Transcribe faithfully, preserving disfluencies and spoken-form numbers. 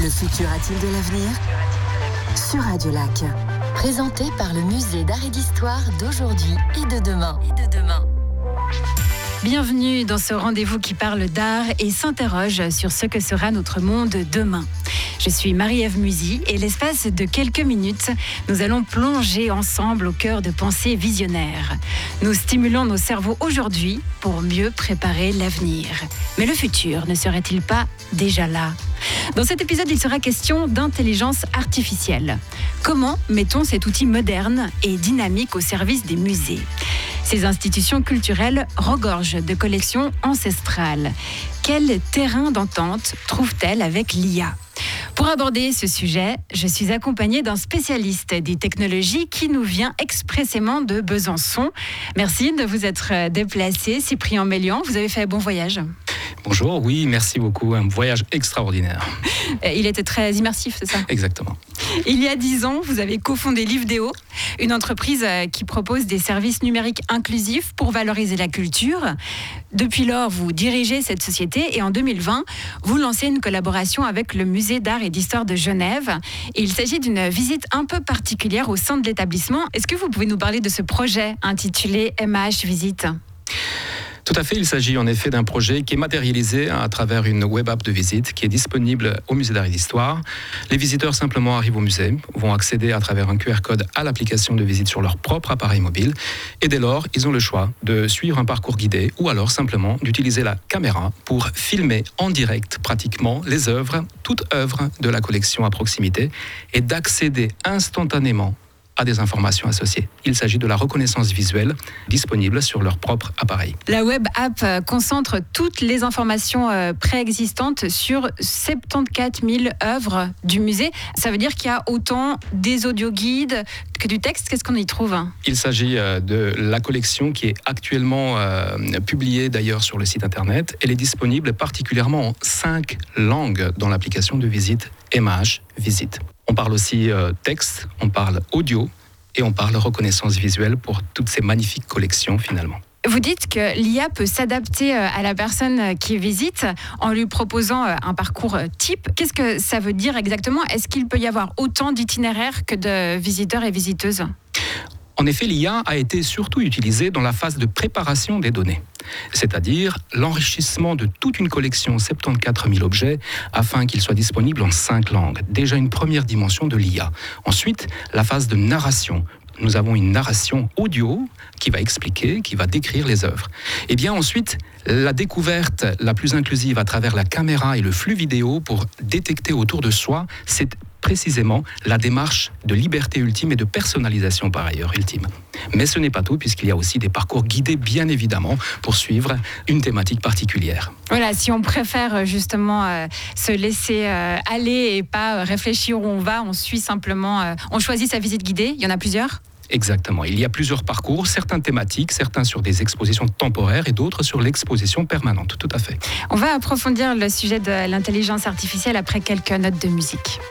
Le futur a-t-il de l'avenir ? Sur Radio Lac. Présenté par le Musée d'Art et d'Histoire d'aujourd'hui et de demain. Et de demain. Bienvenue dans ce rendez-vous qui parle d'art et s'interroge sur ce que sera notre monde demain. Je suis Marie-Ève Musy et l'espace de quelques minutes, nous allons plonger ensemble au cœur de pensées visionnaires. Nous stimulons nos cerveaux aujourd'hui pour mieux préparer l'avenir. Mais le futur ne serait-il pas déjà là ? Dans cet épisode, il sera question d'intelligence artificielle. Comment mettons cet outil moderne et dynamique au service des musées ? Ces institutions culturelles regorgent de collections ancestrales. Quel terrain d'entente trouvent-elles avec l'I A ? Pour aborder ce sujet, je suis accompagnée d'un spécialiste des technologies qui nous vient expressément de Besançon. Merci de vous être déplacé, Cyprien Mélian. Vous avez fait un bon voyage. Bonjour, oui, merci beaucoup. Un voyage extraordinaire. Il était très immersif, c'est ça ? Exactement. Il y a dix ans, vous avez cofondé Livedéo, une entreprise qui propose des services numériques inclusifs pour valoriser la culture. Depuis lors, vous dirigez cette société et en deux mille vingt, vous lancez une collaboration avec le Musée d'Art et d'Histoire de Genève. Et il s'agit d'une visite un peu particulière au sein de l'établissement. Est-ce que vous pouvez nous parler de ce projet intitulé M H Visite ? Tout à fait, il s'agit en effet d'un projet qui est matérialisé à travers une web app de visite qui est disponible au Musée d'Art et d'Histoire. Les visiteurs simplement arrivent au musée, vont accéder à travers un Q R code à l'application de visite sur leur propre appareil mobile et dès lors, ils ont le choix de suivre un parcours guidé ou alors simplement d'utiliser la caméra pour filmer en direct pratiquement les œuvres, toute œuvre de la collection à proximité et d'accéder instantanément à des informations associées. Il s'agit de la reconnaissance visuelle disponible sur leur propre appareil. La web app concentre toutes les informations préexistantes sur soixante-quatorze mille œuvres du musée. Ça veut dire qu'il y a autant des audioguides que du texte. Qu'est-ce qu'on y trouve ? Il s'agit de la collection qui est actuellement euh, publiée d'ailleurs sur le site internet. Elle est disponible particulièrement en cinq langues dans l'application de visite M H Visite. On parle aussi euh, texte, on parle audio et on parle reconnaissance visuelle pour toutes ces magnifiques collections finalement. Vous dites que l'I A peut s'adapter à la personne qui visite en lui proposant un parcours type. Qu'est-ce que ça veut dire exactement ? Est-ce qu'il peut y avoir autant d'itinéraires que de visiteurs et visiteuses ? En effet, l'I A a été surtout utilisée dans la phase de préparation des données, c'est-à-dire l'enrichissement de toute une collection, soixante-quatorze mille objets, afin qu'ils soient disponibles en cinq langues. Déjà une première dimension de l'I A. Ensuite, la phase de narration. Nous avons une narration audio qui va expliquer, qui va décrire les œuvres. Et bien ensuite, la découverte la plus inclusive à travers la caméra et le flux vidéo pour détecter autour de soi, c'est précisément la démarche de liberté ultime et de personnalisation par ailleurs ultime. Mais ce n'est pas tout, puisqu'il y a aussi des parcours guidés, bien évidemment, pour suivre une thématique particulière. Voilà, si on préfère justement euh, se laisser euh, aller et pas euh, réfléchir où on va, on suit simplement, euh, on choisit sa visite guidée. Il y en a plusieurs ? Exactement. Il y a plusieurs parcours, certains thématiques, certains sur des expositions temporaires et d'autres sur l'exposition permanente. Tout à fait. On va approfondir le sujet de l'intelligence artificielle après quelques notes de musique.